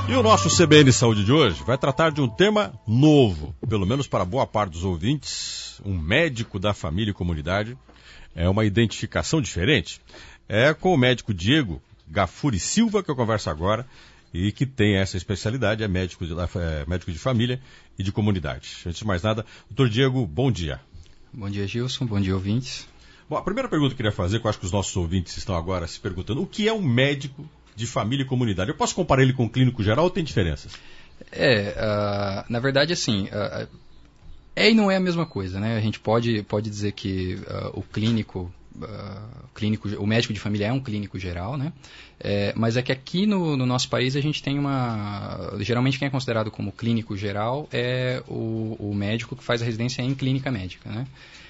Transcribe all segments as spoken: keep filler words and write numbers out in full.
E o nosso C B N Saúde de hoje vai tratar de um tema novo, pelo menos para boa parte dos ouvintes, um médico da família e comunidade. É uma identificação diferente. É com o médico Diego Gafuri Silva que eu converso agora e que tem essa especialidade, é médico de, é médico de família e de comunidade. Antes de mais nada, doutor Diego, bom dia. Bom dia, Gilson, bom dia, ouvintes. Bom, a primeira pergunta que eu queria fazer, que eu acho que os nossos ouvintes estão agora se perguntando, o que é um médico de família e comunidade? Eu posso comparar ele com o clínico geral ou tem diferenças? É, uh, na verdade, assim, uh, é e não é a mesma coisa, né? A gente pode, pode dizer que uh, o clínico, uh, clínico, o médico de família é um clínico geral, né? É, mas é que aqui no, no nosso país a gente tem uma... Geralmente quem é considerado como clínico geral é o, o médico que faz a residência em clínica médica, né?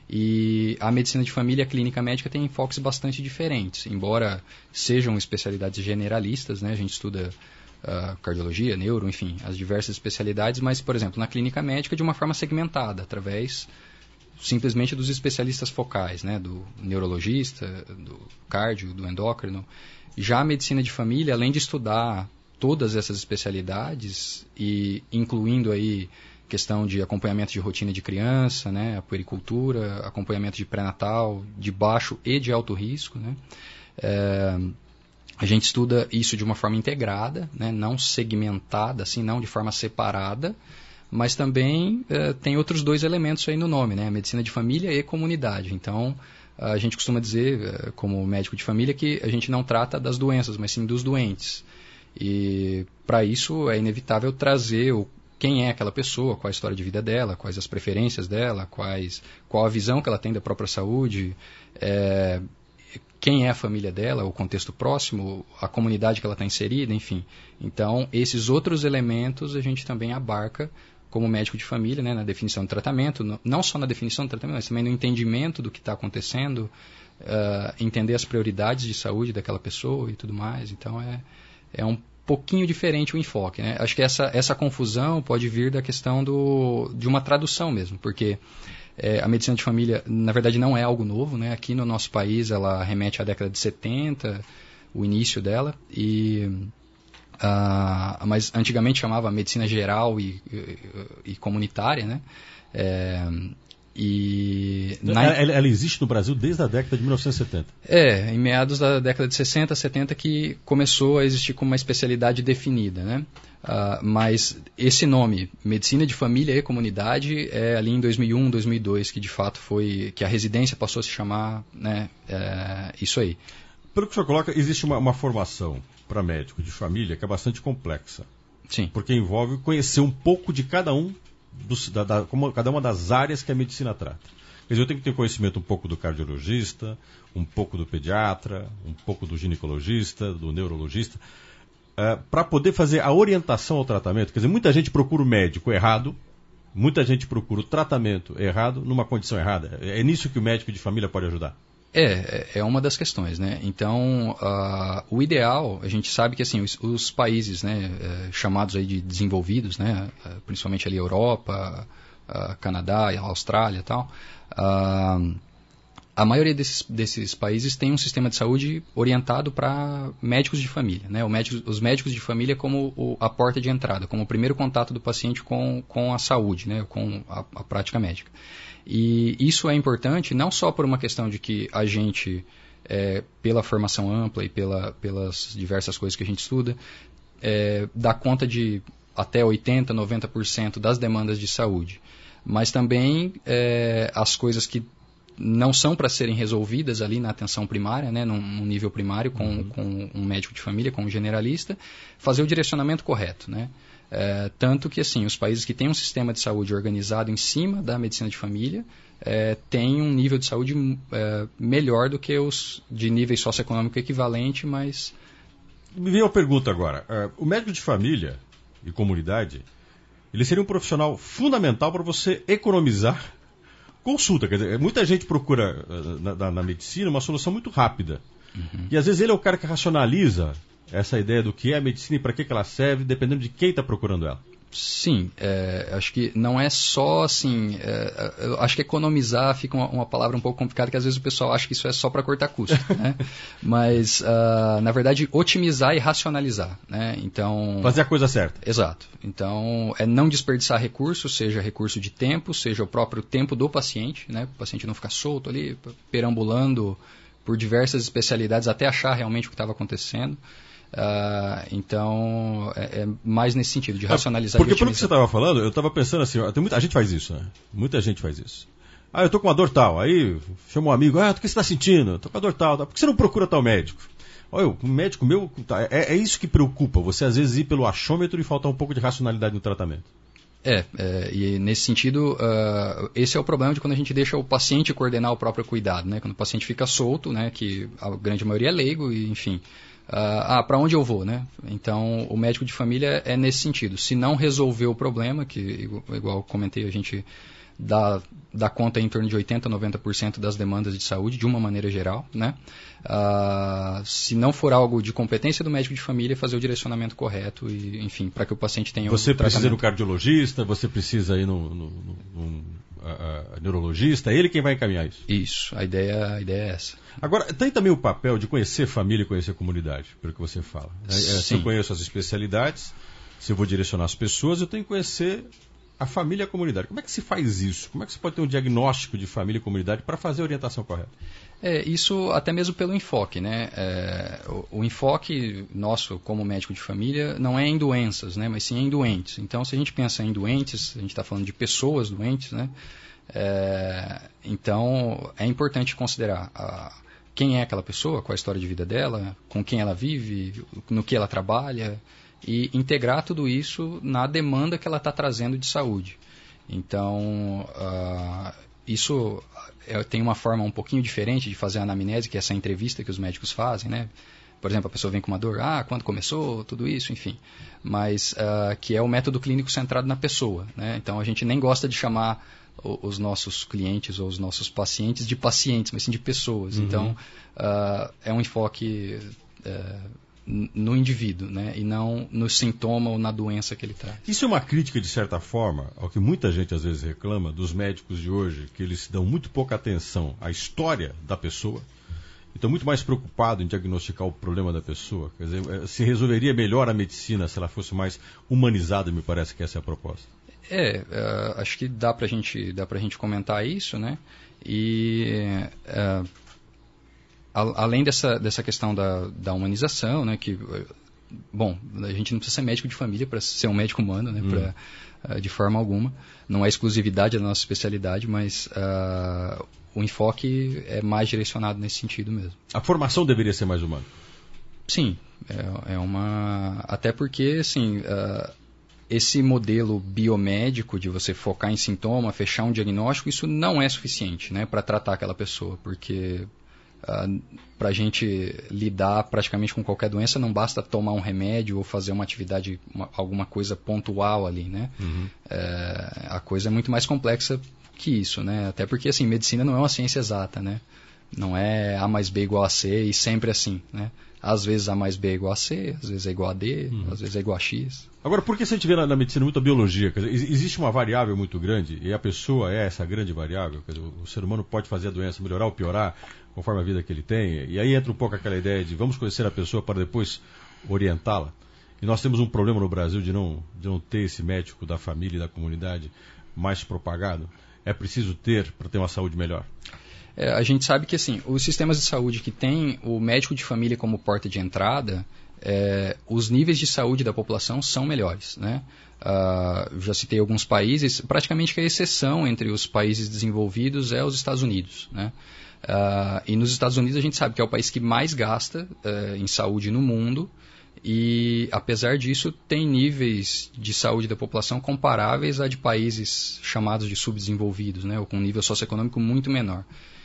E a medicina de família e a clínica médica têm enfoques bastante diferentes, embora sejam especialidades generalistas, né? A gente estuda uh, cardiologia, neuro, enfim, as diversas especialidades, mas, por exemplo, na clínica médica de uma forma segmentada, através simplesmente dos especialistas focais, né? Do neurologista, do cardio, do endócrino. Já a medicina de família, além de estudar todas essas especialidades, e incluindo aí questão de acompanhamento de rotina de criança, né, a puericultura, acompanhamento de pré-natal, de baixo e de alto risco, né, é, a gente estuda isso de uma forma integrada, né, não segmentada, assim, não de forma separada, mas também é, tem outros dois elementos aí no nome, né, a medicina de família e comunidade. Então, a gente costuma dizer, como médico de família, que a gente não trata das doenças, mas sim dos doentes. E para isso é inevitável trazer o quem é aquela pessoa, qual a história de vida dela, quais as preferências dela, quais, qual a visão que ela tem da própria saúde, é, quem é a família dela, o contexto próximo, a comunidade que ela está inserida, enfim. Então, esses outros elementos a gente também abarca como médico de família, né, na definição do tratamento, no, não só na definição do tratamento, mas também no entendimento do que está acontecendo, uh, entender as prioridades de saúde daquela pessoa e tudo mais. Então, é, é um pouquinho diferente o enfoque, né? Acho que essa, essa confusão pode vir da questão do, de uma tradução mesmo, porque é, a medicina de família, na verdade, não é algo novo, né? Aqui no nosso país ela remete à década de setenta, o início dela, e, uh, mas antigamente chamava medicina geral e, e, e comunitária, né? É, E na... ela, ela existe no Brasil desde a década de mil novecentos e setenta. É, em meados da década de sessenta, setenta que começou a existir como uma especialidade definida, né? Uh, mas esse nome, Medicina de Família e Comunidade, é ali em dois mil e um, dois mil e dois que de fato foi, que a residência passou a se chamar, né, é, isso aí. Pelo que o senhor coloca, existe uma, uma formação para médico de família que é bastante complexa. Sim. Porque envolve conhecer um pouco de cada um Do, da, da, como cada uma das áreas que a medicina trata. Quer dizer, eu tenho que ter conhecimento um pouco do cardiologista, um pouco do pediatra, um pouco do ginecologista, do neurologista, uh, para poder fazer a orientação ao tratamento. Quer dizer, muita gente procura o médico errado, muita gente procura o tratamento errado numa condição errada. É nisso que o médico de família pode ajudar? É, é uma das questões, né? Então, uh, o ideal, a gente sabe que assim, os, os países, né, uh, chamados aí de desenvolvidos, né, uh, principalmente ali Europa, uh, Canadá, Austrália e tal, uh, a maioria desses, desses países tem um sistema de saúde orientado para médicos de família, né? O médico, os médicos de família como o, a porta de entrada, como o primeiro contato do paciente com, com a saúde, né, com a, a prática médica. E isso é importante não só por uma questão de que a gente, é, pela formação ampla e pela, pelas diversas coisas que a gente estuda, é, dá conta de até oitenta por cento, noventa por cento das demandas de saúde. Mas também é, as coisas que não são para serem resolvidas ali na atenção primária, né, num, num nível primário, com, uhum. com um médico de família, com um generalista, fazer o direcionamento correto, né? É, tanto que, assim, os países que têm um sistema de saúde organizado em cima da medicina de família é, têm um nível de saúde é, melhor do que os de nível socioeconômico equivalente, mas... Me veio uma pergunta agora. Uh, o médico de família e comunidade, ele seria um profissional fundamental para você economizar consulta. Quer dizer, muita gente procura uh, na, na medicina uma solução muito rápida. Uhum. E às vezes ele é o cara que racionaliza essa ideia do que é a medicina e para que, que ela serve, dependendo de quem está procurando ela. Sim, é, acho que não é só assim, é, eu acho que economizar fica uma, uma palavra um pouco complicada, que às vezes o pessoal acha que isso é só para cortar custo, né? Mas, uh, na verdade, otimizar e racionalizar, né? Então... Fazer a coisa certa. Exato. Então, é não desperdiçar recursos, seja recurso de tempo, seja o próprio tempo do paciente, né? O paciente não ficar solto ali, perambulando por diversas especialidades até achar realmente o que estava acontecendo. Uh, então, é, é mais nesse sentido, de racionalizar. Porque pelo que você estava falando, eu estava pensando assim, ó, tem muita, a gente faz isso, né? Muita gente faz isso. Ah, eu tô com uma dor tal, aí chama um amigo, ah, o que você está sentindo? Eu tô com a dor tal, tal, por que você não procura tal médico? Olha, o médico meu, tá, é, é isso que preocupa, você às vezes ir pelo achômetro e faltar um pouco de racionalidade no tratamento. É, é, e nesse sentido, uh, esse é o problema de quando a gente deixa o paciente coordenar o próprio cuidado, né? Quando o paciente fica solto, né? Que a grande maioria é leigo, e enfim... Uh, ah, para onde eu vou, né? Então, o médico de família é nesse sentido. Se não resolver o problema, que igual, igual comentei, a gente dá, dá conta em torno de oitenta por cento, noventa por cento das demandas de saúde, de uma maneira geral, né? Uh, se não for algo de competência do médico de família, fazer o direcionamento correto e, enfim, para que o paciente tenha você o tratamento. Você precisa ir no cardiologista, você precisa ir no, no, no, no a, a neurologista, é ele quem vai encaminhar isso. Isso, a ideia, a ideia é essa. Agora, tem também o papel de conhecer família e conhecer comunidade, pelo que você fala. É, se eu conheço as especialidades, se eu vou direcionar as pessoas, eu tenho que conhecer a família e a comunidade. Como é que se faz isso? Como é que você pode ter um diagnóstico de família e comunidade para fazer a orientação correta? É, isso até mesmo pelo enfoque, né? É, o, o enfoque nosso como médico de família não é em doenças, né? Mas sim em doentes. Então, se a gente pensa em doentes, a gente está falando de pessoas doentes, né? É, então, é importante considerar a, quem é aquela pessoa, qual a história de vida dela, com quem ela vive, no que ela trabalha, e integrar tudo isso na demanda que ela está trazendo de saúde. Então, uh, isso é, tem uma forma um pouquinho diferente de fazer a anamnese, que é essa entrevista que os médicos fazem, né? Por exemplo, a pessoa vem com uma dor, ah, quando começou, tudo isso, enfim. Mas uh, que é o método clínico centrado na pessoa, né? Então, a gente nem gosta de chamar o, os nossos clientes ou os nossos pacientes de pacientes, mas sim de pessoas. Uhum. Então, uh, é um enfoque uh, no indivíduo, né? E não no sintoma ou na doença que ele traz. Isso é uma crítica, de certa forma, ao que muita gente às vezes reclama dos médicos de hoje, que eles dão muito pouca atenção à história da pessoa. Estão muito mais preocupados em diagnosticar o problema da pessoa. Quer dizer, se resolveria melhor a medicina se ela fosse mais humanizada, me parece que essa é a proposta. É, uh, acho que dá pra gente, dá pra gente comentar isso, né? E uh, a, além dessa, dessa questão da, da humanização, né? Que, bom, a gente não precisa ser médico de família para ser um médico humano, né? Hum. Pra, uh, de forma alguma. Não é exclusividade da nossa especialidade, mas uh, o enfoque é mais direcionado nesse sentido mesmo. A formação deveria ser mais humana? Sim, é, é uma... Até porque, assim... Uh, esse modelo biomédico de você focar em sintoma, fechar um diagnóstico, isso não é suficiente, né, para tratar aquela pessoa, porque uh, para a gente lidar praticamente com qualquer doença não basta tomar um remédio ou fazer uma atividade, uma, alguma coisa pontual ali, né? Uhum. É, a coisa é muito mais complexa que isso, né? Até porque assim, medicina não é uma ciência exata, né? Não é A mais B igual a C e sempre assim, né? Às vezes A mais B é igual a C, às vezes é igual a D, uhum. às vezes é igual a X. Agora, por que se a gente vê na, na medicina muita biologia? Quer dizer, existe uma variável muito grande e a pessoa é essa grande variável? Quer dizer, o, o ser humano pode fazer a doença melhorar ou piorar conforme a vida que ele tem. E aí entra um pouco aquela ideia de vamos conhecer a pessoa para depois orientá-la. E nós temos um problema no Brasil de não, de não ter esse médico da família e da comunidade mais propagado. É preciso ter para ter uma saúde melhor. É, a gente sabe que assim, os sistemas de saúde que têm o médico de família como porta de entrada, é, os níveis de saúde da população são melhores, né? Uh, já citei alguns países, praticamente que a exceção entre os países desenvolvidos é os Estados Unidos, né? Uh, e nos Estados Unidos a gente sabe que é o país que mais gasta uh, em saúde no mundo e, apesar disso, tem níveis de saúde da população comparáveis a de países chamados de subdesenvolvidos, né? Ou com um nível socioeconômico muito menor.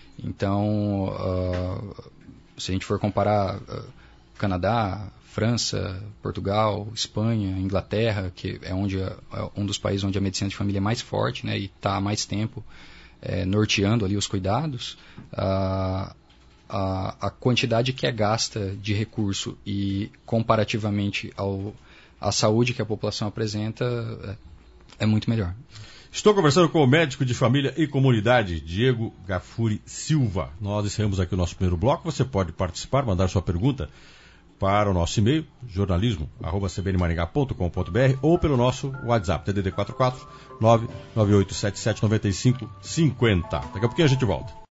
Então, uh, se a gente for comparar uh, Canadá, França, Portugal, Espanha, Inglaterra, que é, onde, é um dos países onde a medicina de família é mais forte, né, e está há mais tempo é, norteando ali os cuidados, uh, a, a quantidade que é gasta de recurso e comparativamente ao, a saúde que a população apresenta é, é muito melhor. Estou conversando com o médico de família e comunidade, Diego Gafuri Silva. Nós encerramos aqui o nosso primeiro bloco. Você pode participar, mandar sua pergunta para o nosso e-mail, jornalismo arroba c b n maringá ponto com ponto b r, ou pelo nosso WhatsApp, D D D quatro quatro nove nove oito sete sete nove cinco cinco zero. Daqui a pouquinho a gente volta.